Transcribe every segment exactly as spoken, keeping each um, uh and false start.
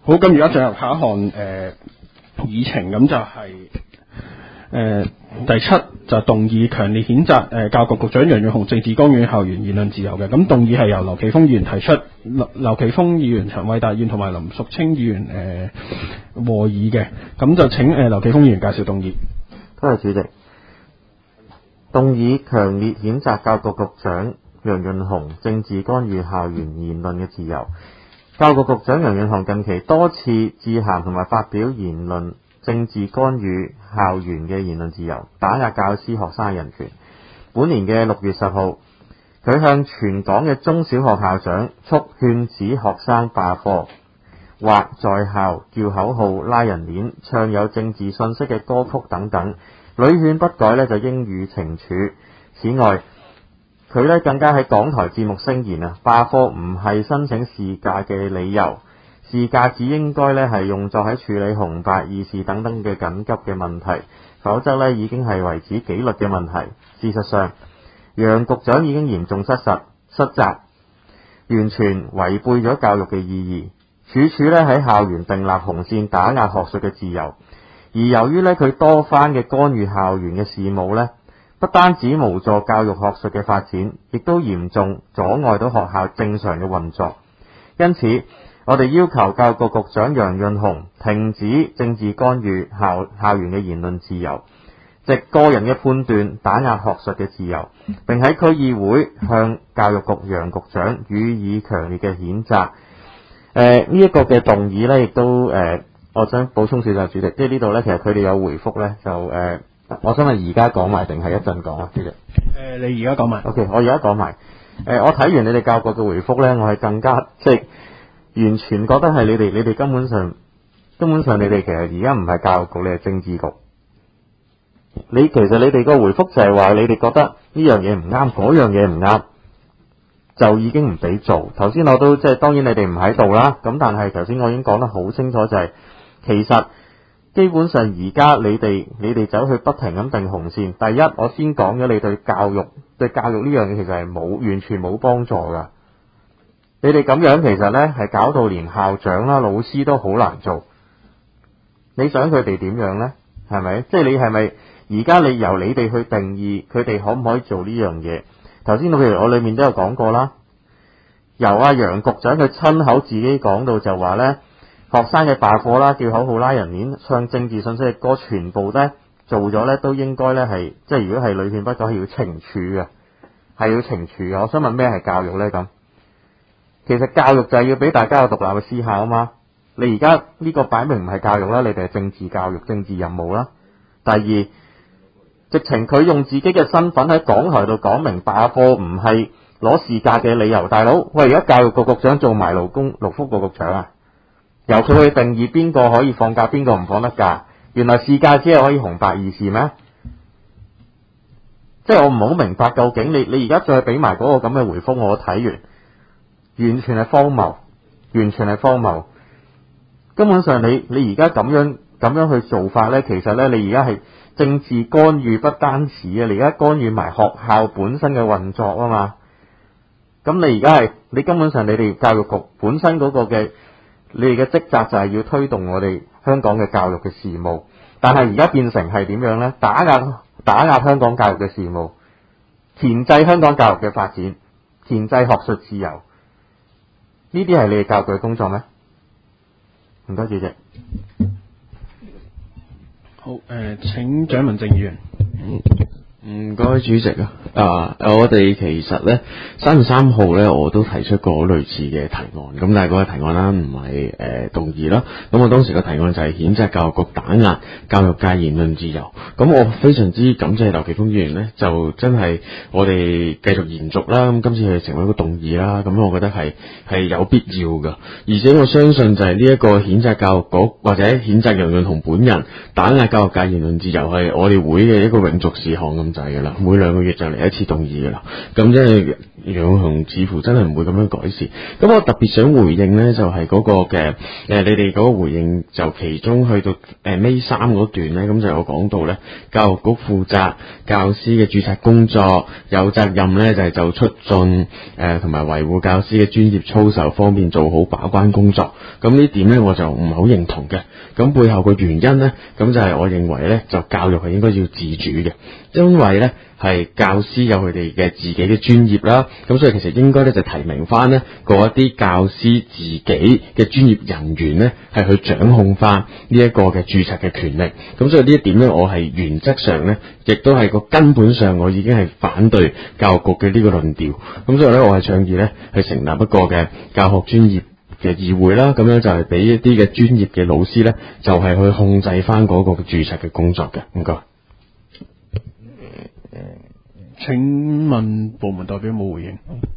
好，咁而家進入下一項誒、呃、議程，咁就係、是、誒、呃、第七就係動議強烈譴責誒、呃、教育局局長楊潤雄政治干預校園言論自由嘅。咁動議係由劉奇峰議員提出，劉劉奇峰議員、陳偉達議員同埋林淑清議員誒、呃、和議嘅。咁就請誒劉奇峰議員介紹動議。 多謝主席。動議強烈譴責教育局局長楊潤雄政治干預校園言論嘅自由。教育局局長楊潤雄近期多次致函同埋發表言論，政治干預校園嘅言論自由，打壓教師學生人權。本年嘅六月十號，佢向全港嘅中小學校長促勸止學生罷課，或在校叫口號、拉人鏈、唱有政治信息嘅歌曲等等，屢勸不改呢就應予懲處。此外，佢呢更加喺港台節目聲言啊，罷課唔係申請事假嘅理由，事假只應該呢係用作喺處理紅白二事等等嘅緊急嘅問題，否則呢已經係為止紀律嘅問題。事實上，楊局長已經嚴重失實失責，完全違背咗教育嘅意義，處處呢喺校園訂立紅線，打壓學術嘅自由。而由於呢佢多番嘅干預校園嘅事務呢，不單止無助教育學術嘅發展，亦都嚴重阻礙到學校正常嘅運作。因此，我哋要求教育局局長楊潤雄停止政治干預校校園嘅言論自由，藉個人嘅判斷打壓學術嘅自由，並喺區議會向教育局楊局長予以強烈嘅譴責。誒呢一個嘅動議呢，亦都誒、呃，我想補充少少主席，即係呢度呢，其實佢哋有回覆呢，就誒。呃我想問而家講埋定係一陣講啊？主席，誒、 呃，你而家講埋。 O K， 我而家講埋。誒、呃，我睇完你哋教育局嘅回覆咧，我係更加即係完全覺得係你哋，你哋根本上根本上你哋其實而家唔係教育局，你係政治局。你其實你哋個回覆就係話，你哋覺得呢樣嘢唔啱，嗰樣嘢唔啱，就已經唔俾做。頭先我都即係當然你哋唔喺度啦，咁但係頭先我已經講得好清楚，就係、是、其實。基本上而家你哋你哋走去不停咁定紅線。第一，我先講咗你對教育對教育呢樣嘢其實係冇完全冇幫助噶。你哋咁樣其實呢係搞到連校長啦、老師都好難做。你想佢哋點樣呢？係咪？即係你係咪而家你由你哋去定義佢哋可唔可以做呢樣嘢？頭先譬如我裏面都有講過啦，由阿楊局長佢親口自己講到就話呢。學生嘅罷課啦、叫口號、拉人鏈、唱政治信息嘅歌，全部咧做咗咧，都應該咧係即係如果係屢勸不改，係要懲處嘅，係要懲處嘅。我想問咩係教育咧？咁其實教育就係要俾大家有獨立嘅思考啊嘛。你而家呢個擺明唔係教育啦，你哋係政治教育、政治任務啦。第二，直情佢用自己嘅身份喺港台度講明罷課唔係攞事假嘅理由。大佬，喂，而家教育局局長做埋勞工勞福局局長啊？由佢去定義邊個可以放假，邊個唔放得假。原來事假只係可以紅白二事咩？即係我唔好明白，究竟你你而家再俾埋嗰個咁嘅回覆，我睇完完全係荒謬，完全係荒謬。根本上你你而家咁樣咁樣去做法呢，其實呢，你而家係政治干預，不單止啊，你而家干預埋學校本身嘅運作啊嘛。咁你而家係你根本上你哋教育局本身嗰個嘅。你哋嘅職責就係要推動我哋香港嘅教育嘅事務，但係而家變成係點樣呢？打壓打壓香港教育嘅事務，鉗制香港教育嘅發展，鉗制學術自由，呢啲係你哋教育嘅工作咩？唔該，主席。 好，誒、呃，請蔣文正議員。 唔該，主席啊，啊，我哋其實咧三月三號咧，我都提出過類似嘅提案，咁但係嗰個提案啦，唔係誒動議啦。咁我當時個提案就係譴責教育局打壓教育界言論自由。咁我非常之感謝劉奇峰議員咧，就真係我哋繼續延續啦。咁今次係成為一個動議啦，咁我覺得係係有必要噶。而且我相信就係呢一個譴責教育局或者譴責楊潤雄本人打壓教育界言論自由係我哋會嘅一個永續事項咁。 控制㗎啦，每兩個月就嚟一次動議㗎啦。咁即係楊潤雄似乎真係唔會咁樣改善。咁我特別想回應呢，就係、是、嗰個嘅誒、呃，你哋嗰個回應就其中去到誒尾三嗰段呢，咁就有講到呢，教育局負責教師嘅註冊工作，有責任呢，就係、是、就促進誒同埋維護教師嘅專業操守方面做好把關工作。咁呢點呢，我就唔係好認同嘅。咁背後嘅原因呢，咁就係我認為呢，就教育係應該要自主嘅，因為呢係教師有佢哋嘅自己嘅專業啦，咁所以其實應該呢，就提名翻呢嗰一啲教師自己嘅專業人員呢，係去掌控翻呢一個嘅註冊嘅權力。咁所以呢一點呢，我係原則上呢，亦都係個根本上我已經係反對教育局嘅呢個論調。咁所以呢，我係倡議呢，係成立一個嘅教學專業嘅議會啦，咁樣就係俾一啲嘅專業嘅老師呢，就係、是、去控制翻嗰個註冊嘅工作嘅。唔該。 請問部門代表冇回應？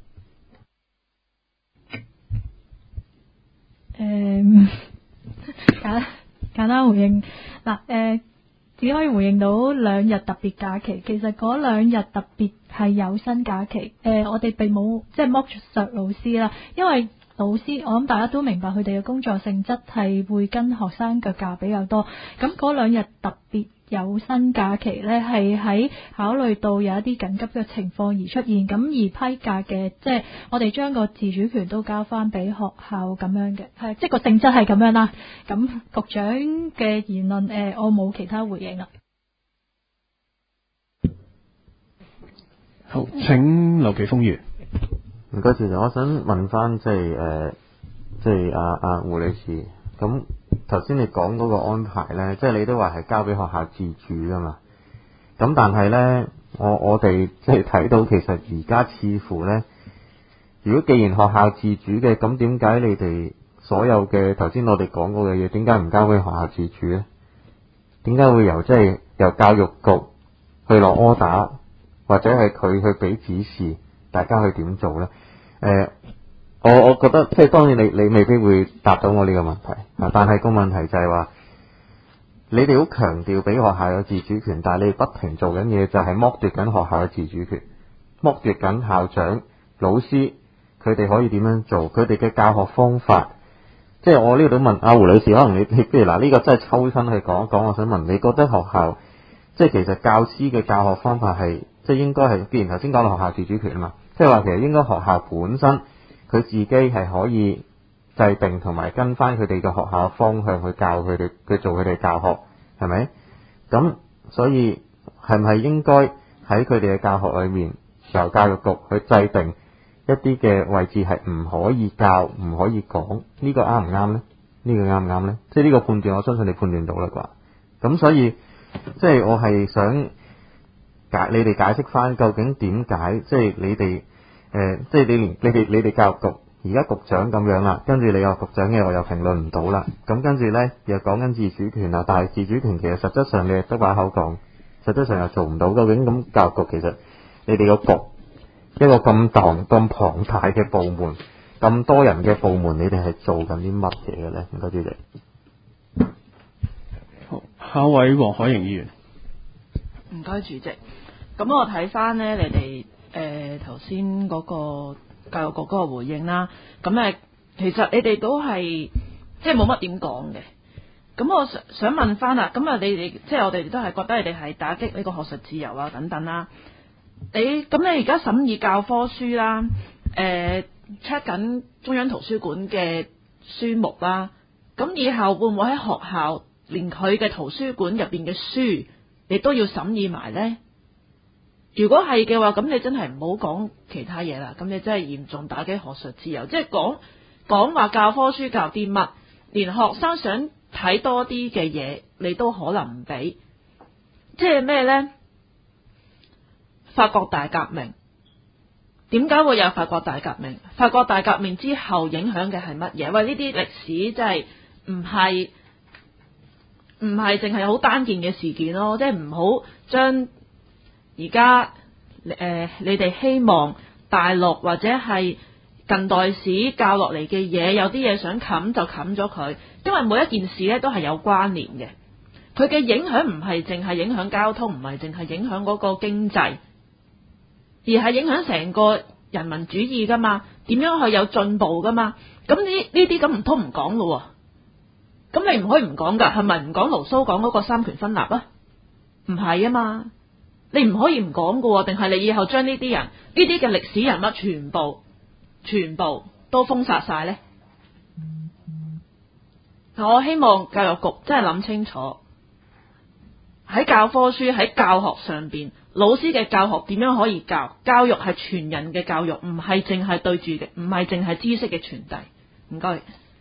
誒、嗯，簡簡單回應嗱，誒、呃，只可以回應到兩日特別假期。其實嗰兩日特別係有薪假期，誒、呃，我哋並冇即係剝削老師啦，因為老師我諗大家都明白佢哋嘅工作性質係會跟學生腳架比較多，咁嗰兩日特別有薪假期呢，係喺考慮到有一啲緊急嘅情況而出現，咁而批假嘅，即係我哋將個自主權都交翻俾學校咁樣嘅，係即係個性質係咁樣啦。咁局長嘅言論，誒、呃，我冇其他回應啦。 好，請劉奇峰議員。 唔該，其實我想問翻即係誒，即係阿阿胡女士，咁頭先你講嗰個安排咧，即係你都話係交俾學校自主噶嘛？咁但係咧，我我哋即係睇到其實而家似乎咧，如果既然學校自主嘅，咁點解你哋所有嘅頭先我哋講過嘅嘢，點解唔交俾學校自主咧？點解會由即係由教育局去落 order，或者係佢去俾指示，大家去點做咧？誒、呃，我我覺得即係當然你你未必會答到我呢個問題啊，但係個問題就係話，你哋好強調俾學校有自主權，但係你哋不停做緊嘢就係剝奪緊學校嘅自主權，剝奪緊校長、老師佢哋可以點樣做，佢哋嘅教學方法。即係我呢度問阿胡女士，可能你你不如嗱呢個真係抽身去講一講，我想問你覺得學校即係其實教師嘅教學方法係即係應該係，既然頭先講到學校自主權啊嘛。即係話其實應該學校本身佢自己係可以制定同埋跟翻佢哋嘅學校方向去教佢哋，去做佢哋教學，係咪？咁所以係唔係應該喺佢哋嘅教學裏面，由教育局去制定一啲嘅位置係唔可以教、唔可以講？呢個啱唔啱呢？呢個啱唔啱呢？即係呢個判斷，我相信你判斷到啦啩。咁所以即係我係想解你哋解釋翻究竟點解，即係你哋誒、呃，即係你連你哋你哋教育局而家局長咁樣啦，跟住你話局長嘅我又評論唔到啦，咁跟住咧又講緊自主權啦，但係自主權其實實質上你係得把口講，實質上又做唔到。究竟咁教育局其實你哋個局一個咁大咁龐大嘅部門，咁多人嘅部門，你哋係做緊啲乜嘢嘅咧？唔該主席。 好，下一位黃海瑩議員。 唔該主席。咁我睇翻呢，你哋誒頭先嗰個教育局嗰個回應啦，咁誒其實你哋都係即係冇乜點講嘅。咁我想想問翻啦，咁啊你哋即係我哋都係覺得你哋係打擊呢個學術自由啊等等啦。你咁你而家審議教科書啦，誒 check 緊中央圖書館嘅書目啦，咁以後會唔會喺學校連佢嘅圖書館入邊嘅書你都要審議埋呢？如果係嘅話，咁你真係唔好講其他嘢啦，咁你真係嚴重打擊學術自由。即係講講話教科書教啲乜，連學生想睇多啲嘅嘢，你都可能唔俾。即係咩呢？法國大革命點解會有法國大革命？法國大革命之後影響嘅係乜嘢？喂，呢啲歷史真係唔係唔係淨係好單件嘅事件咯，即係唔好將而家誒你哋希望大陸或者係近代史教落嚟嘅嘢，有啲嘢想冚就冚咗佢，因為每一件事咧都係有關聯嘅。 佢嘅影響唔係淨係影響交通，唔係淨係影響嗰個經濟，而係影響成個人民主義噶嘛，點樣去有進步噶嘛？咁呢呢啲咁唔通唔講咯？咁你唔可以唔講噶，係咪唔講盧蘇講嗰個三權分立啊？唔係啊嘛，你唔可以唔講噶，定係你以後將呢啲人呢啲嘅歷史人物全部全部都封殺晒呢？我希望教育局真係諗清楚，喺教科書喺教學上邊，老師嘅教學點樣可以教？教育係全人嘅教育，唔係淨係對住嘅，唔係淨係知識嘅傳遞。唔該。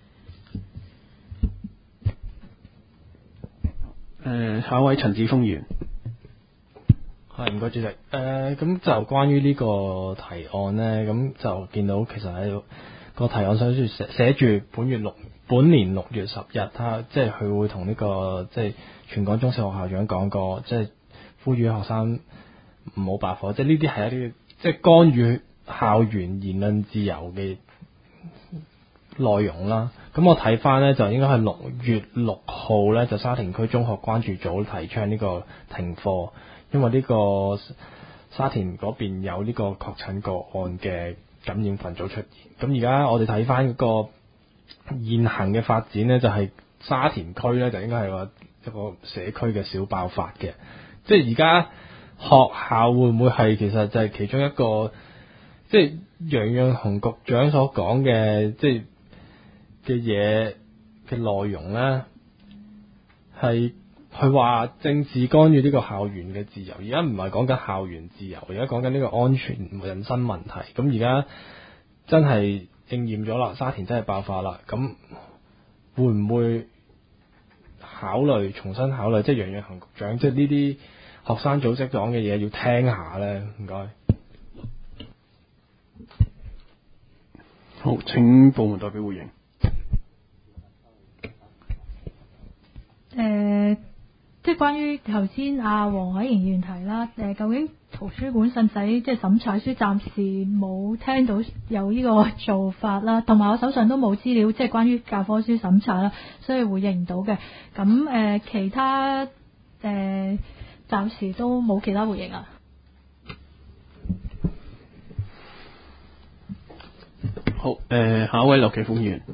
誒，下一位陳志峰議員。 係，唔該主席。誒、呃，咁就關於呢個提案呢，咁就見到其實喺個提案上寫寫住本月六本年六月十日，他即係佢會同呢、這個即係全港中小學校長講過，即係呼籲學生唔好罷課，即係呢啲係一啲即係干預校園言論自由嘅內容啦。咁我睇翻呢，就應該係六月六號呢，就沙田區中學關注組提倡呢個停課，因為呢個沙田嗰邊有呢個確診個案嘅感染群組出現。咁而家我哋睇翻個現行嘅發展呢，就係、是、沙田區呢，就應該係個一個社區嘅小爆發嘅。即係而家學校會唔會係其實就係其中一個，即係楊潤雄局長所講嘅，即係嘅嘢嘅內容呢，係佢話政治干預呢個校園嘅自由。而家唔係講緊校園自由，而家講緊呢個安全人身問題。咁而家真係應驗咗啦，沙田真係爆發啦。咁會唔會考慮重新考慮？即係楊潤雄局長，即係呢啲學生組織講嘅嘢要聽下呢？唔該。 好，請部門代表回應。 誒、呃，即係關於頭先阿黃海瑩議員提啦，誒、呃，究竟圖書館使唔使即係審查書？暫時冇聽到有呢個做法啦，同埋我手上都冇資料，即係關於教科書審查啦，所以回應唔到嘅。咁誒、呃，其他誒、呃，暫時都冇其他回應啊。 好，誒、呃，下一位劉奇峰議員。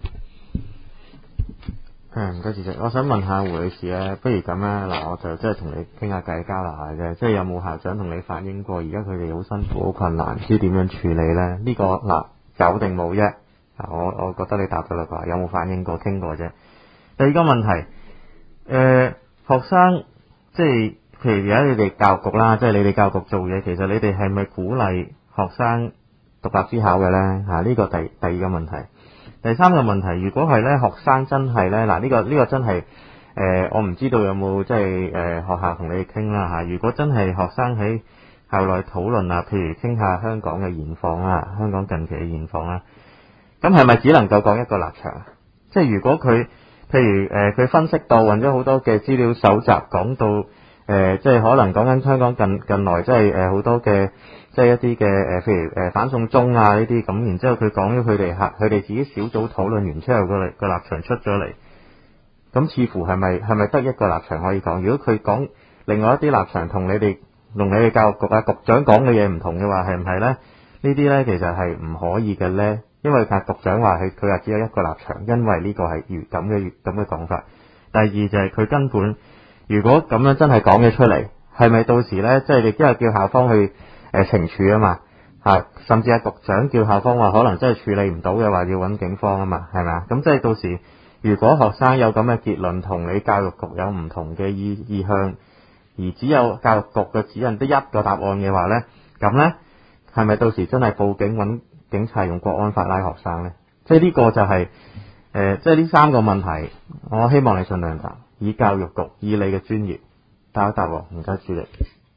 誒，唔該主席，我想問下胡女士咧，不如咁啦，嗱，我就即係同你傾下偈，交流下啫，即係有冇校長同你反映過，而家佢哋好辛苦、好困難，唔知點樣處理咧？呢、這個嗱有定冇啫？嗱，我我覺得你答咗啦啩，有冇反映過、傾過啫？第二個問題，誒、呃，學生即係譬如而家你哋教育局啦，即係你哋教育局做嘢，其實你哋係咪鼓勵學生獨立思考嘅咧？嚇、啊，呢、這個第第二個問題。第三個問題，如果係咧學生真係咧，嗱、這、呢個呢、這個真係誒、呃，我唔知道有冇即係誒學校同你哋傾啦嚇。如果真係學生喺校內討論啊，譬如傾下香港嘅現況啊，香港近期嘅現況啦，咁係咪只能夠講一個立場啊？即係如果佢譬如誒佢、呃、分析到揾咗好多嘅資料搜集，講到誒、呃、即係可能講緊香港近近來即係誒好多嘅。即係一啲嘅誒，譬如誒反送中啊呢啲咁，然之後佢講咗佢哋嚇，佢哋自己小組討論完之後個立個立場出咗嚟，咁似乎係咪係咪得一個立場可以講？如果佢講另外一啲立場同你哋同你哋教育局啊局長講嘅嘢唔同嘅話，係唔係咧？呢啲咧其實係唔可以嘅咧，因為係局長話係佢話只有一個立場，因為呢個係如咁嘅咁嘅講法。第二就係佢根本如果咁樣真係講咗出嚟，係咪到時咧即係你今日叫校方去？誒，懲處啊嘛，吓，甚至係局長叫校方話可能真係處理唔到嘅話，要揾警方啊嘛，係咪啊？咁即係到時，如果學生有咁嘅結論，同你教育局有唔同嘅意意向，而只有教育局嘅指引得一個答案嘅話咧，咁咧係咪到時真係報警揾警察用國安法拉學生咧？即係呢個就係、是、誒、呃，即係呢三個問題，我希望你盡量答，以教育局以你嘅專業答一答喎，唔該主席。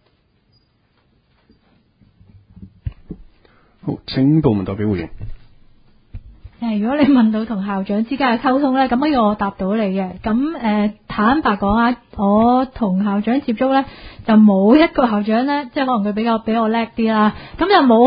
好，請部門代表回應。 誒，如果你問到同校長之間嘅溝通呢，咁呢個我答到你嘅。咁誒、呃，坦白講啊，我同校長接觸呢，就冇一個校長呢，即係可能佢比較比我叻啲啦，咁就冇好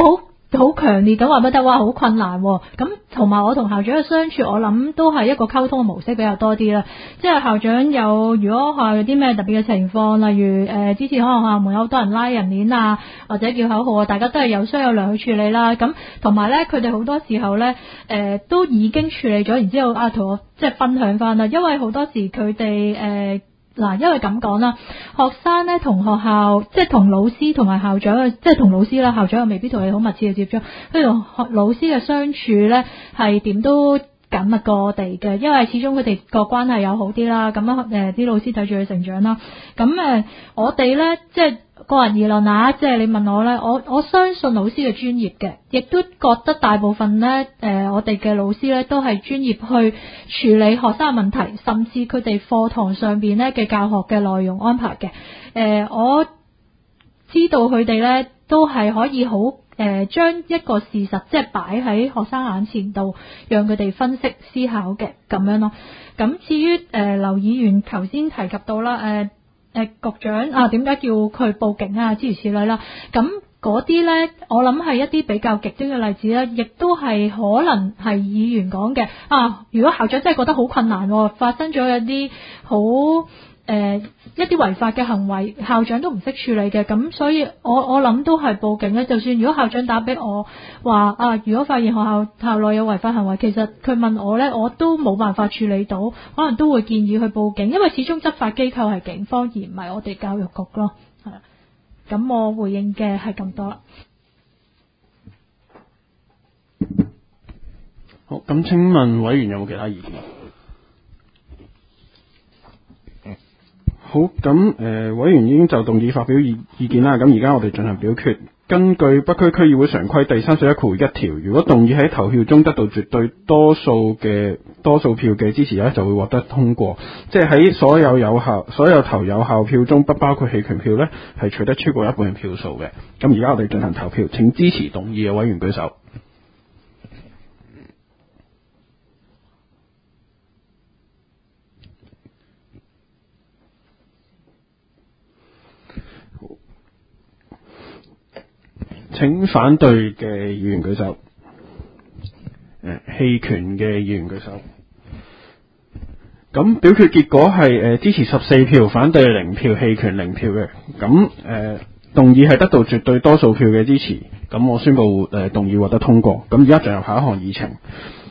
好強烈咁話不得，哇好困難喎。咁同埋我同校長嘅相處，我諗都係一個溝通嘅模式比較多啲啦。即係校長有如果學校有啲咩特別嘅情況，例如誒、呃、之前可能學校門有好多人拉人鏈啊，或者叫口號啊，大家都係有商有量去處理啦。咁同埋咧，佢哋好多時候咧誒、呃、都已經處理咗，然之後啊同我即係分享翻啦。因為好多時佢哋誒嗱，因為咁講啦，學生咧同學校即係同老師同埋校長嘅，即係同老師啦，校長又未必同佢好密切嘅接觸。佢同學老師嘅相處咧係點都緊密過我哋嘅，因為始終佢哋個關係有好啲啦。咁樣誒啲老師睇住佢成長啦。咁誒我哋咧即係個人議論啊，即係你問我咧，我我相信老師嘅專業嘅，亦都覺得大部分咧誒、呃、我哋嘅老師咧都係專業去處理學生嘅問題，甚至佢哋課堂上邊咧嘅教學嘅內容安排嘅。誒、呃、我知道佢哋咧都係可以好誒將一個事實即係擺喺學生眼前度，讓佢哋分析思考嘅咁樣咯。咁至於誒、呃、劉議員頭先提及到啦，誒、呃。誒、呃、局長啊，點解叫佢報警啊？諸如此類啦。咁嗰啲呢，我諗係一啲比較極端嘅例子啦，亦都係可能係議員講嘅啊。如果校長真係覺得好困難，發生咗一啲好誒一啲違法嘅行為，校長都唔識處理嘅，咁所以我我諗都係報警咧。就算如果校長打俾我話啊，如果發現學校校內有違法行為，其實佢問我咧，我都冇辦法處理到，可能都會建議去報警，因為始終執法機構係警方，而唔係我哋教育局咯。係啦，咁我回應嘅係咁多啦。 好，咁請問委員有冇其他意見？好，咁誒、呃，委員已經就動議發表意意見啦。咁而家我哋進行表決。根據北區區議會常規第三十一括一條，如果動議喺投票中得到絕對多數嘅多數票嘅支持咧，就會獲得通過。即係喺所有有效、所有投有效票中，不包括棄權票咧，係取得超過一半嘅票數嘅。咁而家我哋進行投票，請支持動議嘅委員舉手。請反對嘅議員舉手。誒，棄權嘅議員舉手。咁表決結果係誒、呃、支持十四票，反對零票，棄權零票嘅。咁誒、呃、動議係得到絕對多數票嘅支持。咁我宣布誒、呃、動議獲得通過。咁而家進入下一項議程。